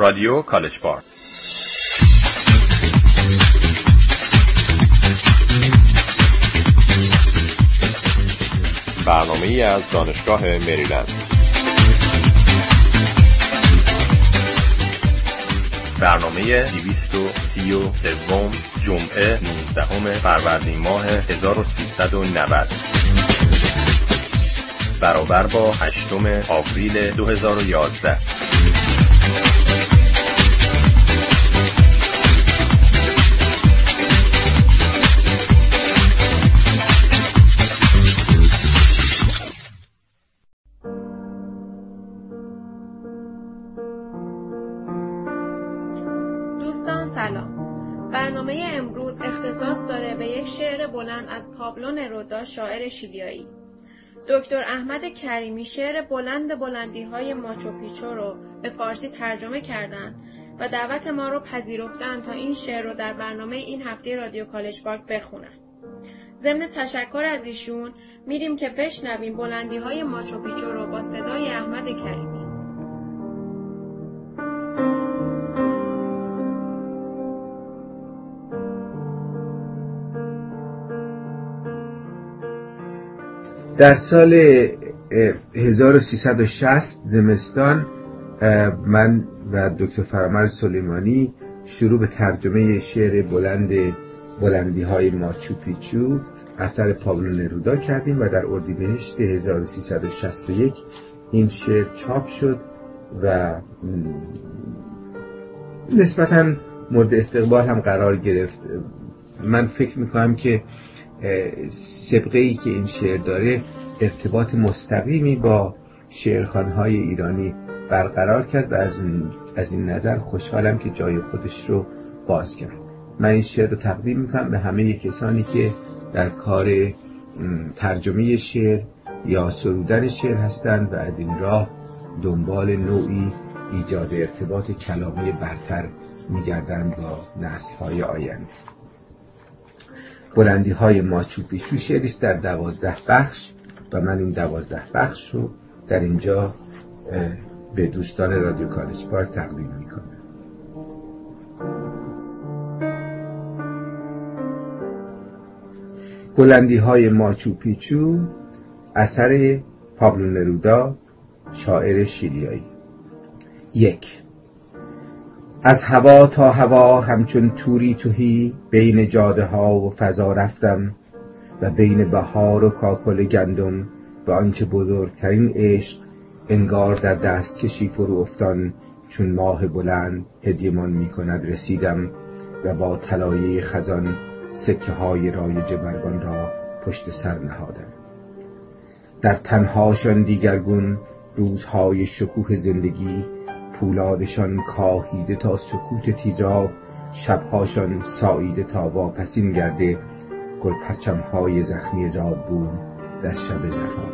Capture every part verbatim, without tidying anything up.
رادیو کالج پارک. برنامه‌ای از دانشگاه مریلند. برنامه دویست و سی و سوم جمعه نوزدهم فروردین ماه هزار و سیصد و نود برابر با هشتم آوریل دو هزار و یازده. برنامه امروز اختصاص داره به یک شعر بلند از پابلو نرودا، شاعر شیلیایی. دکتر احمد کریمی شعر بلند بلندی‌های ماچو-پیچو رو به فارسی ترجمه کردن و دعوت ما رو پذیرفتن تا این شعر رو در برنامه این هفته رادیو کالج پارک بخونن. ضمن تشکر از ایشون میریم که بشنویم بلندی‌های ماچو-پیچو رو با صدای احمد کریمی. در سال هزار و سیصد و شصت زمستان من و دکتر فرامرز سلیمانی شروع به ترجمه شعر بلند بلندی های ماچو پیچو اثر پابلو نرودا کردیم و در اردیبهشت هزار و سیصد و شصت و یک این شعر چاپ شد و نسبتاً مورد استقبال هم قرار گرفت. من فکر میکنم که سابقه‌ای که این شعر داره ارتباط مستقیمی با شعرخوان‌های ایرانی برقرار کرد و از این, از این نظر خوشحالم که جای خودش رو باز کرد. من این شعر رو تقدیم میکنم به همه کسانی که در کار ترجمه شعر یا سرودن شعر هستند و از این راه دنبال نوعی ایجاد ارتباط کلامی برتر می‌گردند با نسل‌های آینده. بلندی های ماچو پیچو شعریست در دوازده بخش و من این دوازده بخش رو در اینجا به دوستان رادیو کالج پارک تقدیم میکنم. بلندی های ماچو پیچو اثر پابلو نرودا، شاعر شیلیایی. یک. از هوا تا هوا همچون توری تهی بین جاده ها و فضا رفتم و بین بهار و کاکل گندم و آنچه بزرگترین عشق انگار در دست کشی فرو افتان چون ماه بلند هدیه‌مان می کند رسیدم و با طلایه خزان سکه های رایج برگان را پشت سر نهادم. در تنهاشان دیگرگون روزهای شکوه زندگی پولادشان کاهیده تا سکوت تیزاب، شبهاشان ساییده تا واپسین گرده گل پرچمهای زخمی زادبون در شب زفا.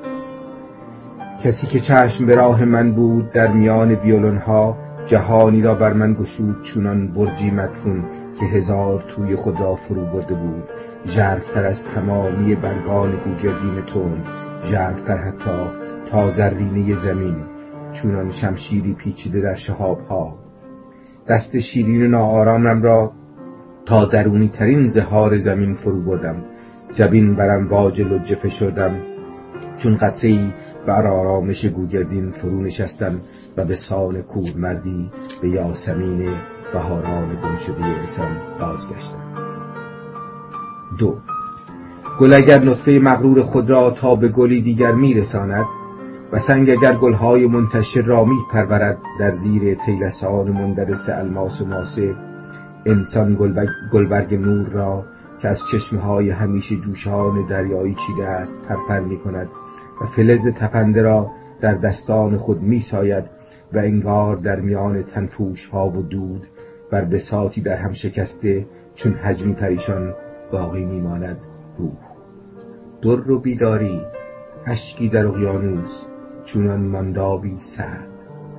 کسی که چشم به راه من بود در میان ویولونها جهانی را بر من گشود چونان برجی مدفون که هزار توی خود را فرو برده بود، ژرفتر از تمامی برگان گوگردین تند، ژرفتر حتی تا زرینه زمین چونان شمشیری پیچیده در شهابها. دست شیرین و ناآرامم را تا درونی ترین زهار زمین فرو بردم، جبین برم واج لجه فشردم چون قطره‌ای بر آرامش گوگردین فرو نشستم و به سان کور مردی به یاسمین بهاران گم شده انسان بازگشتم. دو. گل اگر نطفه مغرور خود را تا به گلی دیگر میرساند و سنگ اگر گلهای منتشر را می پرورد در زیر طیلسان مندرس الماس و ماسه، انسان گلبرگ نور را که از چشمهای همیشه جوشان دریایی چیده است پرپر می کند و فلز تپنده را در دستان خود می ساید و انگار در میان تنفوش ها و دود بر بساطی در هم شکسته چون حجمی پریشان باقی می ماند روح. در و بیداری، اشکی در اقیانوس چونان ماندابی سرد.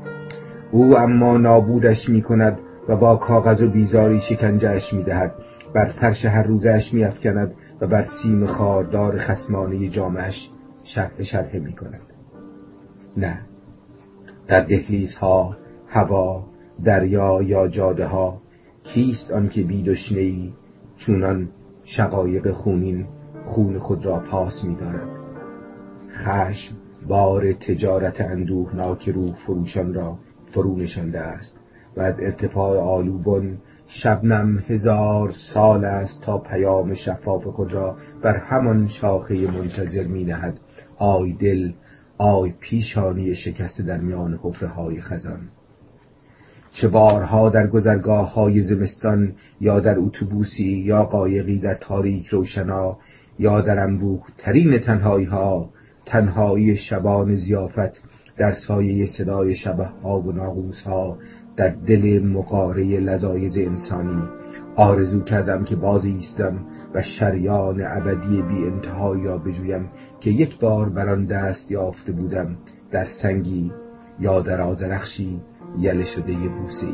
او اما نابودش می کند و با کاغذ و بیزاری شکنجهش می دهد، بر فرش هر روزش می افکند و بر سیم خاردار خصمانه جامش شرح شرح می کند. نه، در دهلیزها هوا دریا یا جاده ها، کیست آن که بی دشنه‌ای چونان شقایق خونین خون خود را پاس می دارد؟ خشم بار تجارت اندوهناک روح فروشان را فرو نشانده است و از ارتفاع آلوبن شبنم هزار سال است تا پیام شفاف خود را بر همان شاخه منتظر می نهد. آی دل، آی پیشانی شکسته در میان حفره های خزان. چه بارها در گذرگاه های زمستان یا در اتوبوسی یا قایقی در تاریک روشنا یا در انبوه ترین تنهایی ها، تنهایی شبان ضیافت در سایه صدای شبح ها و ناقوس ها در دل مقاره لذایذ انسانی آرزو کردم که باز ایستم و شریان ابدی بی انتهایی را بجویم که یک بار بر آن دست یافته بودم در سنگی یا در آذرخشی یله شده بوسه‌ای،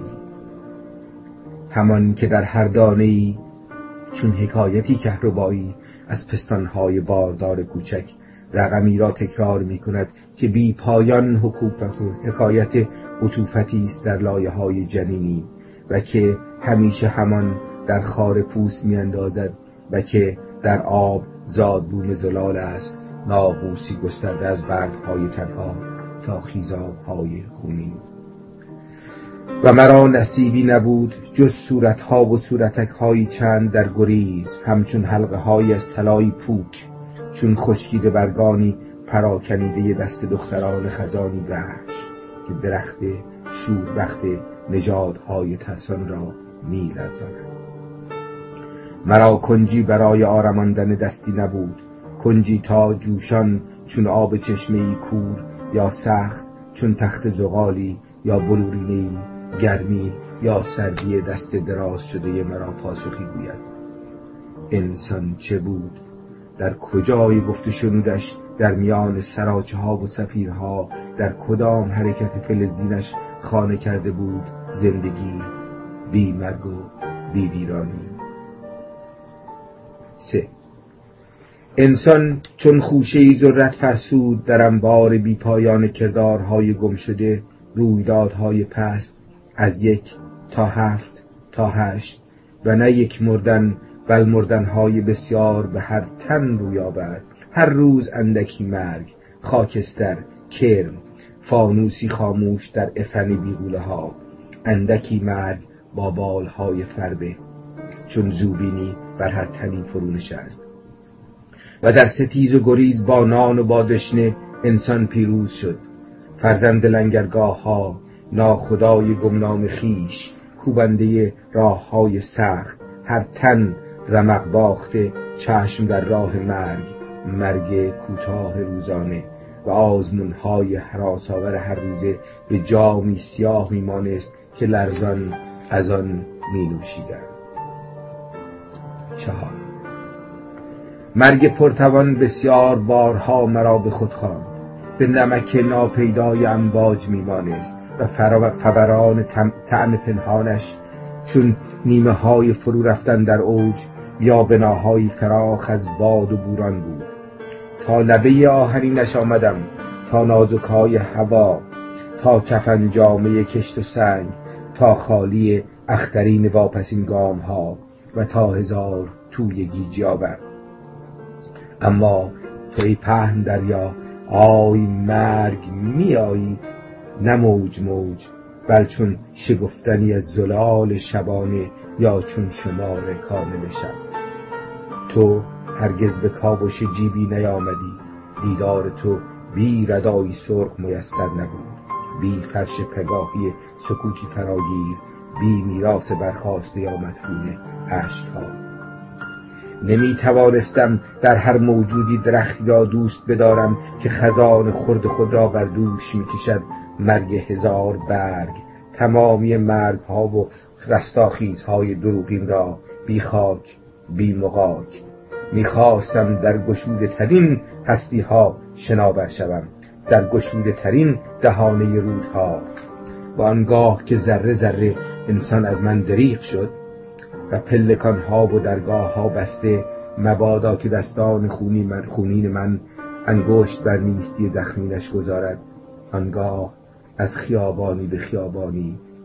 همان که در هر دانه‌ای چون حکایتی کهربایی از پستانهای باردار کوچک رقمی را تکرار می کند که بی پایان حکومت و حکایت عطوفتی است در لایه های جنینی و که همیشه همان در خار پوست می اندازد و که در آب زادبوم زلال است، ناقوسی گسترده از برگهای تنها تا خیزاب‌های خونین. و مرا نصیبی نبود جز صورتها و صورتک‌های چند در گریز، همچون حلقه های از طلای پوک، چون خشکیده برگانی پراکنیده دست دختران خزانی وحش که درخت شوربخت نژادهای ترسان را می‌لرزاند. مرا کنجی برای آرماندن دستی نبود، کنجی تا جوشان چون آب چشمه‌ای کور یا سخت چون تخت زغالی یا بلورینه‌ای، گرمی یا سردی دست دراز شده مرا پاسخی گوید. انسان چه بود؟ در کجای گفت و شنودش در میان سراچه ها و صفیرها در کدام حرکت فلزینش خانه کرده بود زندگی بی مرگ و بی ویرانی. سه. انسان چون خوشه‌ای ذرت فرسود در انبار بی پایان کردارهای گم شده، رویدادهای پست از یک تا هفت تا هشت و نه یک مردن بل مردنهای بسیار به هر تن روی آورد. هر روز اندکی مرگ، خاکستر، کرم، فانوسی خاموش در افن بیغوله ها، اندکی مرگ با بالهای فربه چون زوبینی بر هر تنی فرو نشست. و در ستیز و گریز با نان و با دشنه انسان پیروز شد. فرزند لنگرگاه ها، ناخدای گمنام خیش، کوبنده راه های سخت، هر تن رمق باخته، چشم در راه مرگ، مرگ کوتاه روزانه و آزمونهای هراس‌آور هر روزه به جامی سیاه میمانست که لرزان از آن می نوشیدند. چهار. مرگ پرتوان بسیار بارها مرا به خود خواند، به نمک ناپیدای امواج میمانست و فوران طعم پنهانش چون نیمه های فرو رفتن در اوج یا بناهای فراخ از باد و بوران بود. تا لبه آهنینش آمدم، تا نازکای هوا، تا کفن جامه کشت و سنگ، تا خالی اخترین واپسین گام ها و تا هزار توی گیجی آور. اما تو ای پهن دریا، آی مرگ می آیی، نه موج موج بل چون شگفتنی از زلال شبانه یا چون شمار کامل شب. تو هرگز به کاوش جیبی نیامدی، دیدار تو بی ردایی سرخ میسر نبود، بی فرش پگاهی سکوتی فراگیر، بی میراث برخاسته یا مدفون عشقها. نمی توانستم در هر موجودی درختی را دوست بدارم که خزان خرد خود را بر دوش می کشد. مرگ هزار برگ، تمامی مرگ ها و رستاخیزهای دروغین را بی خاک بی مغاک. می خواستم در گشوده ترین هستی ها شناور شوم، در گشوده ترین دهانه رودها. و آنگاه که ذره ذره انسان از من دریغ شد و پلکان ها و درگاه ها بسته، مبادا که دستان خونی من خونین من انگشت بر نیستی زخمینش گذارد، آنگاه از خیابانی به خیابانی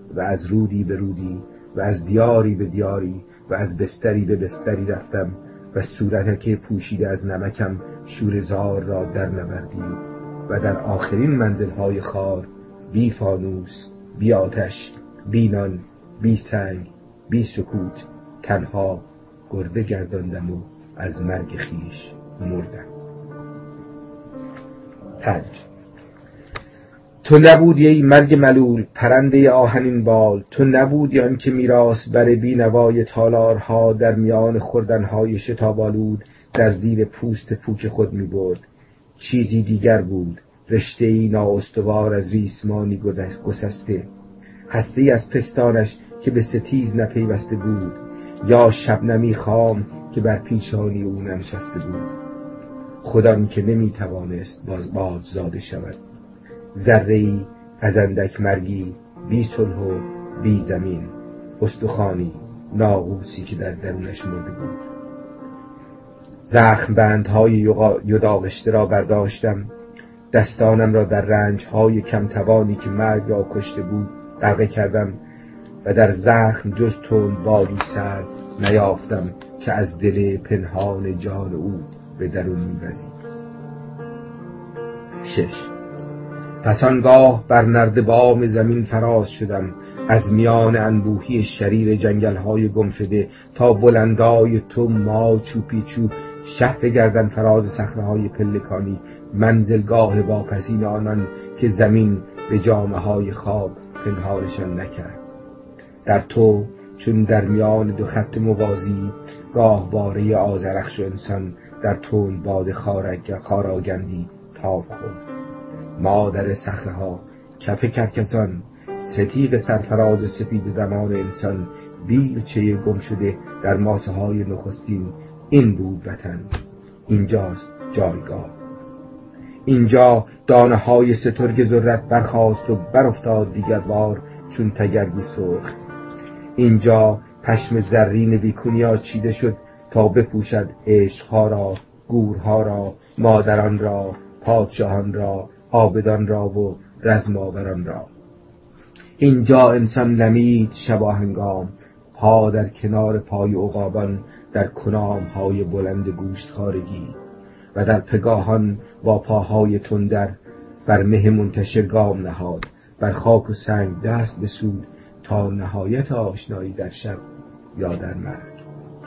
و از رودی به رودی و از دیاری به دیاری و از بستری به بستری رفتم و صورتک پوشیده از نمکم شوره‌زار را در نوردی و در آخرین منزل‌های خار بی فانوس، بی آتش، بی نان، بی سنگ، بی سکوت تنها گرده گرداندم و از مرگ خیش مردم. پنج. تو نبودی ای مرگ ملول پرنده آهنین بال، تو نبودی آن که میراث بر بینوای تالارها در میان خوردنهای شتاب‌آلود در زیر پوست پوک خود می‌برد. چیزی دیگر بود، رشته‌ای نااستوار از ریسمانی گسسته، هسته‌ای از پستانش که به ستیز نپیوسته بود، یا شبنمی خام که بر پیشانی او ننشسته بود. خودان که نمی‌توانست باز باززاده شود، ذره‌ای از اندک مرگی، بی صلح و بی زمین، استخوانی ناقوسی که در درونش مرده بود. زخم بندهای یداغشته را برداشتم، دستانم را در رنجهای کمتوانی که مرگ را کشته بود غرقه کردم و در زخم جز تند بادی سرد نیافتم که از دل پنهان جان او به درون می‌وزید. شش. پس آنگاه بر نردبام زمین فراز شدم، از میان انبوهی شریر جنگل‌های گمشده تا بلندای تو ما چوپیچو شهر گردن فراز صخره‌های پلکانی، منزلگاه واپسین آنان که زمین به جامه‌های خواب پنهانشان نکرد. در تو چون در میان دو خط موازی گاهواره آذرخش و انسان در تند باد خاراگندی تاب خورد. مادر صخره‌ها، کف کرکسان، ستیغ سرفراز سپید دمان انسان، بیلچه گم شده در ماسه های نخستین، این بود وطن، اینجاست جایگاه. اینجا دانه های سترگ ذرت برخاست و برافتاد دیگر بار چون تگرگی سرخ. اینجا پشم زرین ویکونیا چیده شد تا بپوشد عشقها را، گورها را، مادران را، پادشاهان را، عابدان را و رزماوران را. اینجا انسان لمید شباهنگام، پا در کنار پای عقابان در کنام های بلند گوشتخارگی و در پگاهان با پاهای تندر بر مه منتشر گام نهاد، بر خاک و سنگ دست بسود تا نهایت آشنایی در شب یا در مرگ.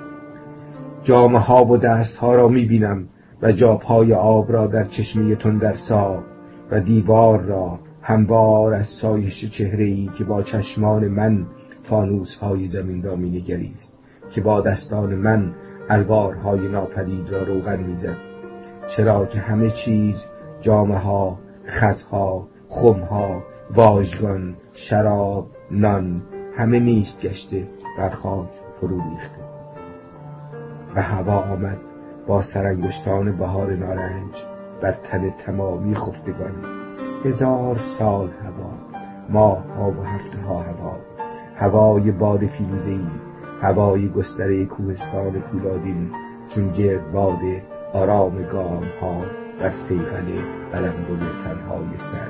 جامه ها و دست ها را می بینم و جاپای آب را در چشمه تندر سا و دیوار را هموار از سایش چهره‌ای که با چشمان من فانوس های زمین را می نگریست، که با دستان من الوارهای ناپدید را روغن می زد. چرا که همه چیز، جامه ها، خزها، خمها، واژگان، شراب، نان، همه نیست گشته بر خاک فرو ریخته. و هوا آمد با سرانگشتان بهار نارنج بر تن تمامی خفتگان. هزار سال هوا، ماه ها و هفته ها هوا، هوای باد فیروزه‌ای، هوای گستره کوهستان پولادین، چون گرد باد آرام گام ها بر صیقل بلندل تنهای سر.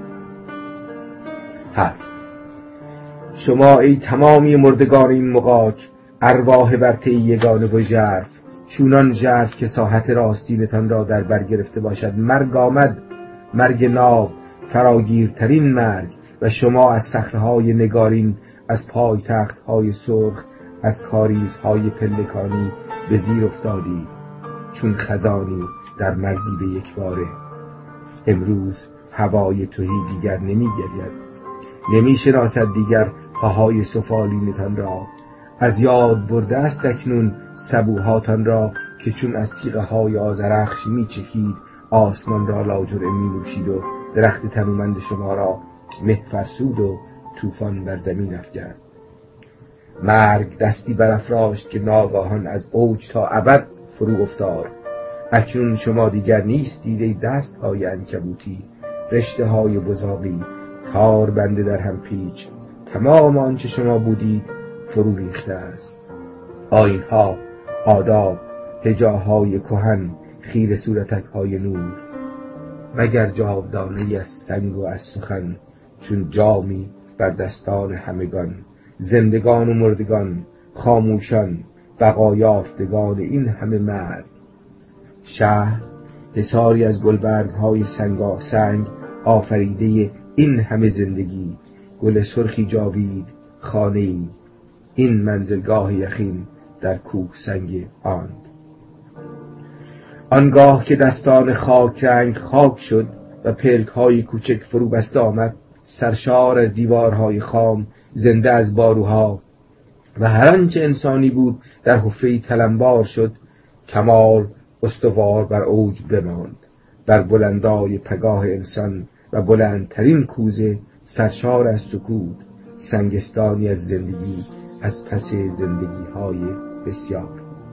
هفت. شما ای تمامی مردگان این مغاک، ارواح ورطه یگانه و ژرف، چونان ژرف که ساحت راستینتان را در بر گرفته باشد. مرگ آمد، مرگ ناب، فراگیرترین مرگ، و شما از صخره‌های نگارین، از پای تخت‌های سرخ، از کاریزهای پلکانی به زیر افتادید چون خزانی در مرگی به یک باره. امروز هوای تهی دیگر نمی گرید، نمی شناسد دیگر پاهای سفالینتان را. از یاد برده است اکنون سبوهاتان را که چون از تیغه های آذرخش می چکید، آسمان را لاجرعه می نوشید و درخت تنومند شما را مه فرسود و طوفان بر زمین افکند. مرگ دستی برافراشت که ناگاهان از اوج تا ابد فرو افتاد. اکنون شما دیگر نیستید ای دست های عنکبوتی، رشته های بزاقی، تار بنده در هم پیچ. تمام آنچه شما بودید فرو ریخته است. آیین‌ها، آداب، هجاهای کهن، خیره صورتک های نور، مگر جاودانه از سنگ و از سخن چون جامی بر دستان همگان، زندگان و مردگان، خاموشان، بقا یافتگان این همه مرگ. شهر حصاری از گلبرگ های سنگا سنگ آفریده این همه زندگی، گل سرخی جاوید خانه‌ای، این منزلگاه یخین در کوه سنگ آند. آنگاه که دستان خاک رنگ خاک شد و پلک های کوچک فرو بسته آمد، سرشار از دیوارهای خام، زنده از باروها، و هر آنچه انسانی بود در حفره‌ای تلمبار شد، کمال استوار بر اوج بماند، بر بلندای پگاه انسان و بلندترین کوزه، سرشار از سکوت، سنگستانی از زندگی از پس زندگی های بسیار.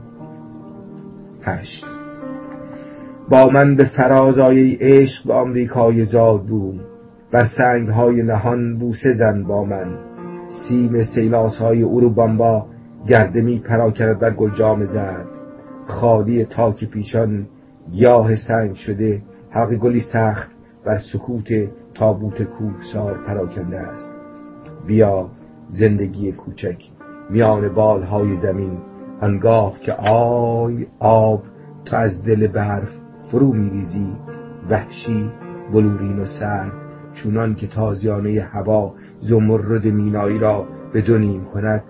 هشت. با من به فراز آی عشق به آمریکای زاد بوم، بر سنگ های نهان بوسه زن با من، سیم سیلاس های اروبامبا گرده می پراکند بر گلجام زرد، خالی تاک پیشان گیاه سنگ شده، حلق گلی سخت بر سکوت تابوت کوهسار پراکنده است. بیا زندگی کوچک میان بالهای زمین، آنگاه که آی آب تو از دل برف فرو میریزی، وحشی بلورین و سرد، چونان که تازیانه هوا زمرد مینایی را به دو نیم کند.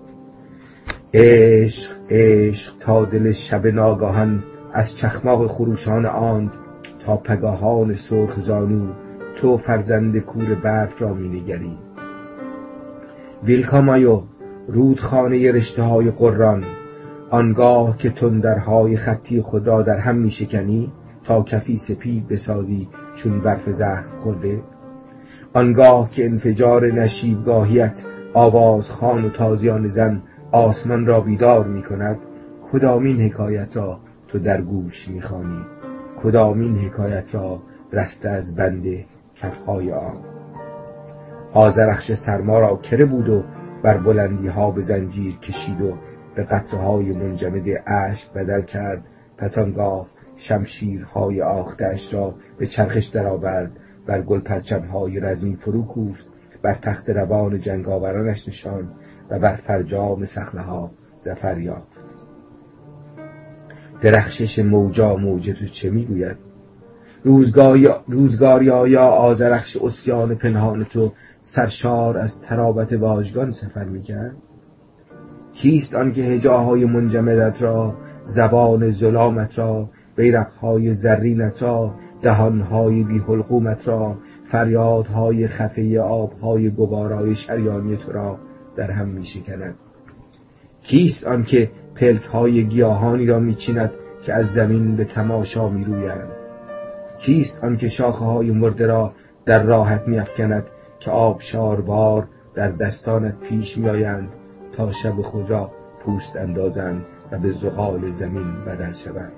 عشق عشق تا دل شب ناگاهان از چخماق خروشان آند، تا پگاهان سرخ زانو تو فرزند کور برف را می نگری. ویلکامایو رودخانه رشته های قران، آنگاه که تندرهای خطی خدا در هم می شکنی تا کفی سپید بسازی چون برف زخم خورده، آنگاه که انفجار نشیبگاهیت آواز خان و تازیان زن آسمان را بیدار می کند، کدامین حکایت را تو در گوش می خوانی؟ کدامین حکایت را رسته از بند کفهای آن؟ آذرخش سرما را کره بود و بر بلندی ها به زنجیر کشید و به قطره های منجمد اشک بدل کرد، پس آنگاه شمشیرهای آختش را به چرخش درآورد، بر گل پرچم‌های رزمی فرو کوفت، بر تخت روان جنگاورانش نشاند و بر فرجام صخره‌ها ظفر یافت. درخشش موجا موج تو چه میگوید؟ روزگاری روزگاری آیا آذرخش عصیان پنهان تو سرشار از ترابت واژگان سفر میکرد؟ کیست آن که هجاهای منجمدت را، زبان ظلامت را، بیرقهای زرینت را، دهانهای بی حلقومت را، فریادهای خفه آبهای گوارای شریانی تو را در هم می شکند؟ کیست آن که پلکهای گیاهانی را می چیند که از زمین به تماشا می رویند؟ کیست آن که شاخه‌های مرده را در راحت می افکند که آبشاربار در دستانت پیش می آیند تا شب خود را پوست اندازند و به زغال زمین بدل شوند؟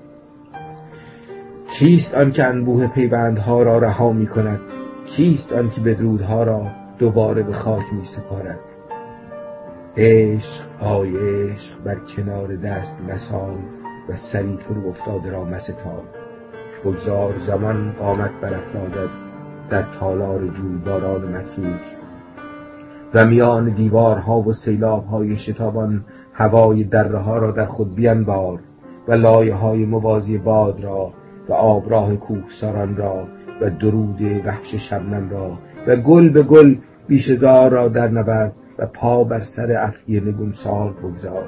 کیست آن که انبوه پیوندها را رها می کند؟ کیست آن که بدرودها را دوباره به خاک می سپارد؟ عشق آی عشق بر کنار دست مسال و سری فرو افتاده را مستال. بگذار زمان قامت برافرازد در تالار جوی باران متروک و میان دیوارها و سیلاب‌های شتابان هوای دره‌ها را در خود بیانبار و لایه‌های موازی باد را و آبراه کوهساران را و درود وحش شبنم را و گل به گل بیشه‌زار را در نبرد و پا بر سر افعی نگونسار بگذار.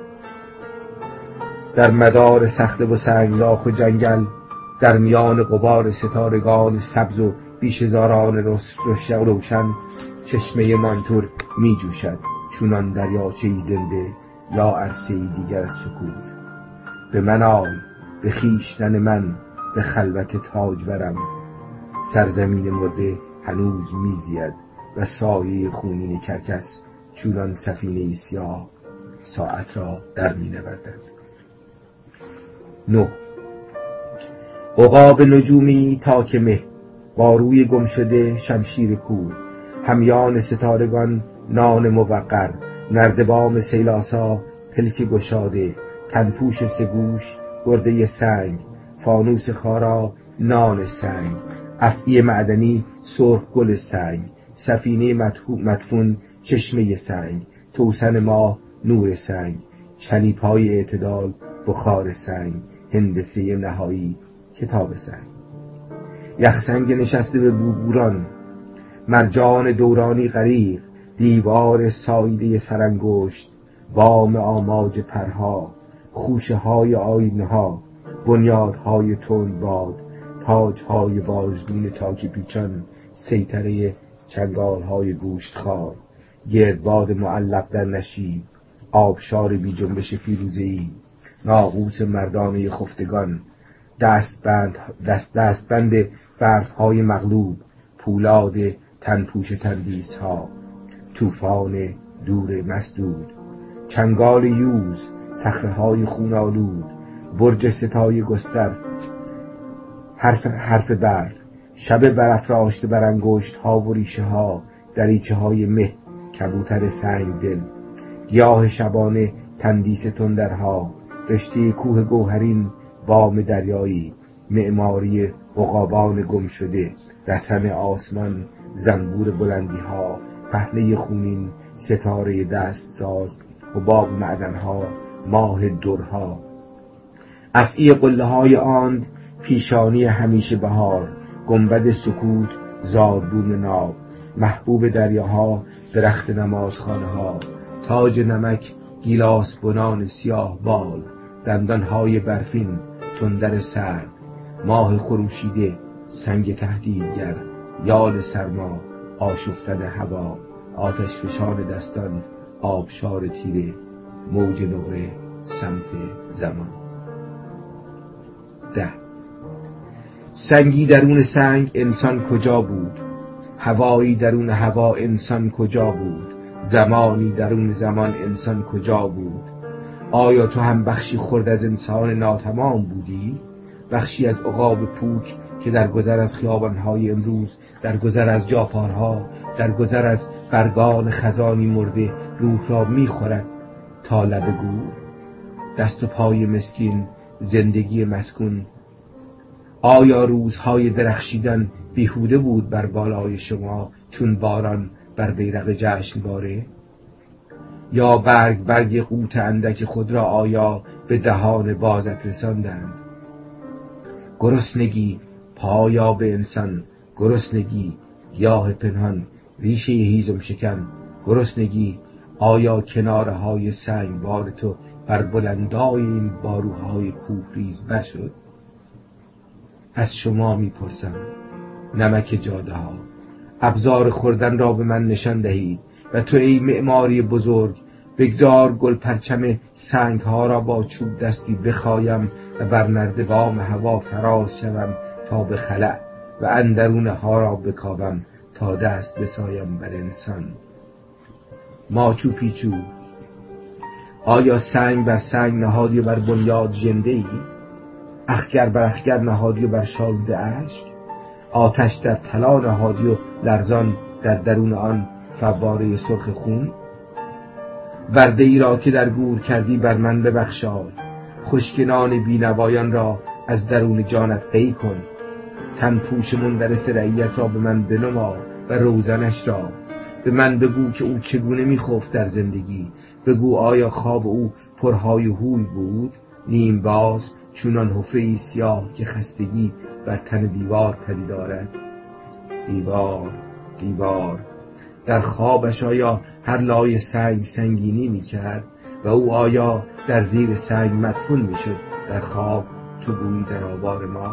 در مدار صخره و سنگلاخ و جنگل، در میان غبار ستارگان سبز و بیشه‌زاران روشن، چشمه مانتور می جوشد چونان دریاچه‌ای زنده یا عرصه‌ای دیگر از سکوت. به من آی، به خویشتن من، به خلوت تاجورم. سرزمین مرده هنوز میزید و سایه خونین کرکس چونان سفینه سیاه ساعت را در می نوردد. نو عقاب نجومی تاک مه، با روی گم شده شمشیر کور، همیان ستارگان نان موقر، نردبام سیلاسا پلک گشاده، تنپوش سگوش گرده سنگ، فانوس خارا نان سنگ، افعی معدنی سرخ گل سنگ، سفینه مدفون چشمه سنگ، توسن ماه نور سنگ، چلیپای اعتدال بخار سنگ، هندسه نهایی کتاب سنگ. یخسنگ نشسته به بوبوران، مرجان دورانی غریق، دیوار سایده سرانگشت، بام آماج پرها، خوشه های آینها، بنیادهای تند باد، تاجهای واژگون تاک پیچان، سیطره چنگالهای گوشتخوار، گردباد معلق در نشیب، آبشار بی جنبش فیروزه‌ای، ناقوس مردانه خفتگان، دستبند دست دستبند برفهای مغلوب، پولاد تنپوش تندیسها، طوفان دور مسدود، چنگال یوز، صخره‌های خونالود، برج ستای گستر، حرف حرف برف، شب برافراشته بر انگشت‌ها و ریشه‌ها، دریچه‌های مه، کبوتر سنگ دل، گیاه شبانه تندیس تندرها، رشته کوه گوهرین، بام دریایی، معماری عقابان گم شده، رسن آسمان، زنبور بلندی‌ها، پهنه خونین، ستاره دست ساز، حباب معدن‌ها، ماه درها، افعی قله‌های آند، پیشانی همیشه بهار، گنبد سکوت، زادبون ناب، محبوب دریاها، درخت نمازخانه‌ها، تاج نمک، گیلاس بنان سیاه بال، دندانهای برفین، تندر سرد، ماه خروشیده، سنگ تهدیدگر، یال سرما، آشفتن هوا، آتش فشان دستان، آبشار تیره، موج نقره، سمت زمان. ده. سنگی درون سنگ انسان کجا بود؟ هوایی درون هوا انسان کجا بود؟ زمانی درون زمان انسان کجا بود؟ آیا تو هم بخشی خرد از انسان ناتمام بودی؟ بخشی از عقاب پوک که در گذر از خیابان‌های امروز، در گذر از جاپارها، در گذر از برگان خزانی مرده روح را می‌خورد تا لب گور؟ دست و پای مسکین، زندگی مسکون. آیا روزهای درخشیدن بیهوده بود بر بالای شما چون باران بر بیرق جشنواره؟ یا برگ برگ قوت اندک خود را آیا به دهان بازت رساندند؟ گرسنگی پایاب انسان، گرسنگی گیاه پنهان، ریشه هیزم شکن، گرسنگی آیا کناره های سنگبار تو بر بلندای این باروهای کوهریز بر شد؟ از شما میپرسم، نمک جاده ها، ابزار خوردن را به من نشان دهید و تو ای معماری بزرگ بگذار گل پرچم سنگ ها را با چوب دستی بخایم و بر نردبان هوا فراز شوم تا به خلأ و اندرون ها را بکاوم تا دست بسایم بر انسان. ماچو پیچو، آیا سنگ بر سنگ نهادی و بر بنیاد ژنده ای؟ اخگر بر اخگر نهادی و بر شالوده اشک؟ آتش در طلا نهادی و لرزان در درون آن فواره سرخ خون؟ برده ای را که در گور کردی بر من ببخشای، خشکنان بینوایان را از درون جانت قی کن، تن پوش مندرس رعیت را به من بنما و روزنش را به من بگو که او چگونه میخفت در زندگی. بگو آیا خواب او پرهای هوی بود، نیم باز چونان حفه‌ای سیاه که خستگی بر تن دیوار پدید دارد؟ دیوار دیوار در خوابش آیا هر لای سنگ سنگینی میکرد و او آیا در زیر سنگ مدفون میشد در خواب تو گویی در آوار ما؟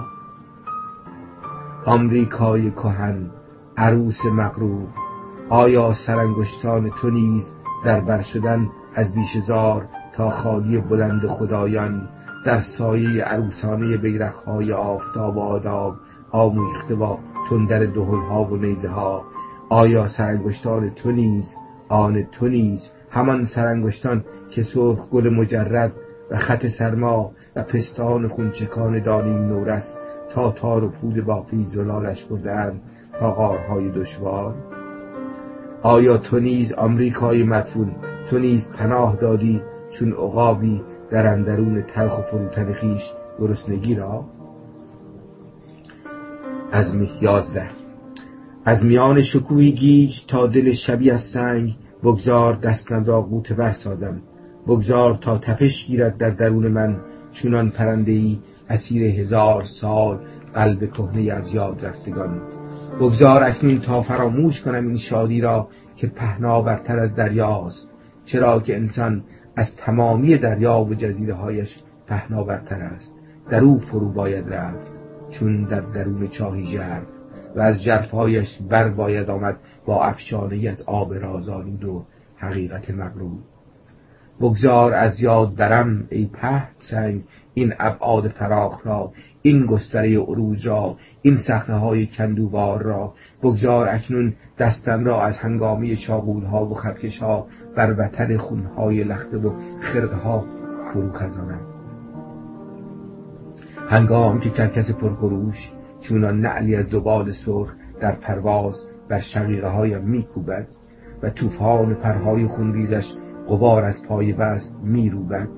آمریکای کهن، عروس مغرور، آیا سرانگشتان تو نیز در بر شدن از بیشزار تا خالی بلند خدایان در سایه عروسانه بیرق‌های آفتاب و آداب آمیخته با تندر دهل‌ها و نیزه‌ها؟ آیا سرانگشتان تو نیز، آن تو نیز، همان سرانگشتان که سرخ گل مجرد و خط سرما و پستان خونچکان دانیم نورس تا تار و پود باقی زلالش بردند تا غارهای دشوار؟ آیا تو نیز آمریکای مدفون، تو نیز پناه دادی چون عقابی در اندرون تلخ و فروتن خویش گرسنگی را؟ از یازده از میان شکوهی گیج تا دل شبیه از سنگ، بگذار دستم را غوطه ور سازم. بگذار تا تپش گیرد در درون من، چونان پرنده‌ای اسیر هزار سال قلب کهنه از یاد رفتگان. بگذار اکنون تا فراموش کنم این شادی را که پهناورتر از دریاست، چرا که انسان از تمامی دریا و جزیره هایش پهناورتر است. در او فرو باید رفت چون در درون چاهی ژرف، و از ژرفهایش بر باید آمد با افشانه‌ای از آب رازآلود و حقیقت مغلوب. بگذار از یاد برم ای پهن سنگ این ابعاد فراخ را، این گستره عروج را، این صخره‌های کندوبار را. بگذار اکنون دستم را از هنگامی چاقوها و خطکش‌ها بر وتر خونهای لخته و خرقه‌ها فرو خزانم. هنگام که کرکس پرخروش چونان نعلی از دوبال سرخ در پرواز بر شقیقه هایم میکوبد و طوفان پرهای خونریزش غبار از پای بست میروبد،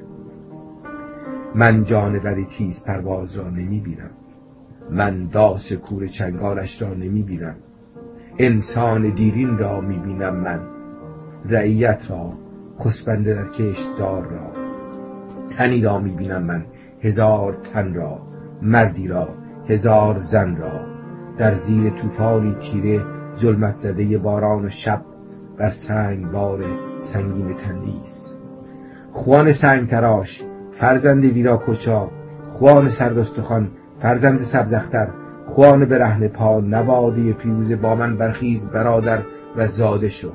من جانور تیز پرواز را نمیبینم، من داس کور چنگالش را نمیبینم، انسان دیرین را میبینم، من رعیت را، خسبنده در کشتزار را، تنی را میبینم، من هزار تن را، مردی را، هزار زن را، در زیر طوفانی تیره ظلمت زده باران و شب بر سنگ بار سنگین تندیس. خوان سنگ تراش فرزند ویرا کوچا، خوان سردستخوان فرزند سبزختر، خوان برهنه پا نواده پیروز، با من برخیز برادر و زاده شو.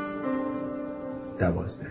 دوازده.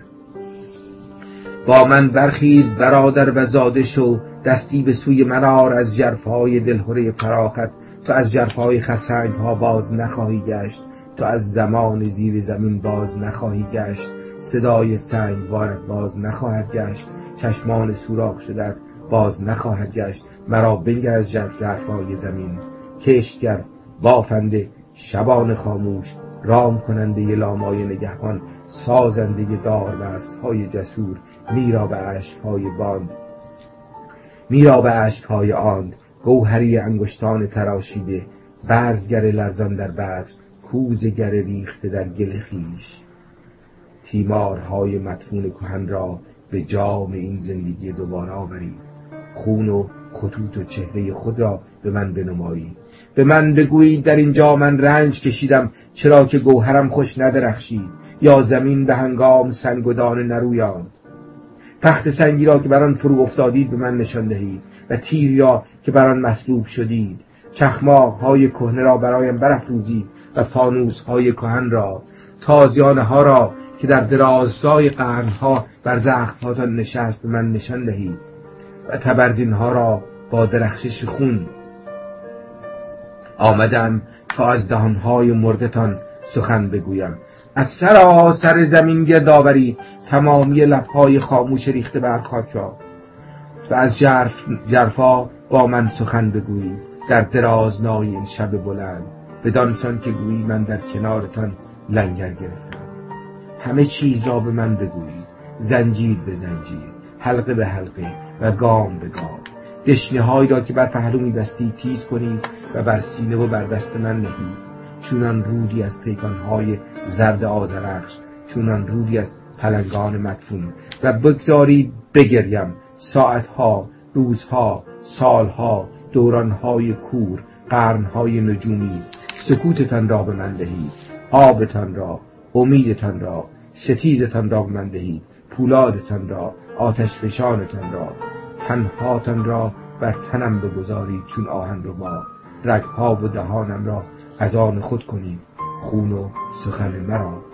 با من برخیز برادر و زاده شو، دستی به سوی منار از ژرفهای دلهره فراخت. تو از ژرفهای خرسنگ ها باز نخواهی گشت، تو از زمان زیر زمین باز نخواهی گشت، صدای سنگ وارد باز نخواهد گشت، چشمان سوراخ شدت باز نخواهد گشت. مرا بنگر از ژرفهای زمین، کشتگر بافنده شبان خاموش، رام کننده لامای نگهبان، سازنده داربست های جسور، میرا به عشقهای باند، میرا به عشقهای آند، گوهری انگشتان تراشیده، برزگر لرزان در بزم، کوزگر ریخته در گل خویش. تیمارهای مدفون کهن را به جام این زندگی دوباره آورید، خون و خطوط و چهره خود را به من بنمایید. به من بگویید در اینجا من رنج کشیدم، چرا که گوهرم خوش ندرخشید، یا زمین به هنگام سنگ و دانه نرویاند. تخت سنگی را که بر آن فرو افتادید به من نشان دهید، و تیری را که بر آن مصلوب شدید. چخماق‌های کهنه را برایم برافروزید و فانوس‌های کهن را. تازیانه ها را که در درازای قرن‌ها بر زخم‌هاتان نشست به من نشان دهید، و تبرزین ها را با درخشش خون. آمدم تا از دهان‌های مردتان سخن بگویم، از سراسر زمین گرد آورید تمامی لب‌های خاموش ریخته بر خاک را، و از ژرف ژرفا با من سخن بگویید در درازنای این شب بلند، بدانسان که گویی من در کنارتان لنگر گرفتم. همه چیز را به من بگویید، زنجیر به زنجیر، حلقه به حلقه و گام به گام. دشنه‌هایی را که بر پهلو می‌بستید تیز کنید و بر سینه و بر دست من نهید، چونان رودی از پیکان‌های زرد آذرخش، چونان رودی از پلنگان مدفون. و بگذارید بگریم ساعتها، روزها، سالها، دورانهای کور، قرنهای نجومی. سکوتتان را به من دهید، آبتان را، امیدتان را، ستیزتان را به من دهید، پولادتان را، آتش فشانتان را. تنهاتان را بر تنم بگذارید چون آهن رو ما، رگها و دهانم را از آن خود کنید، خون و سخن مرا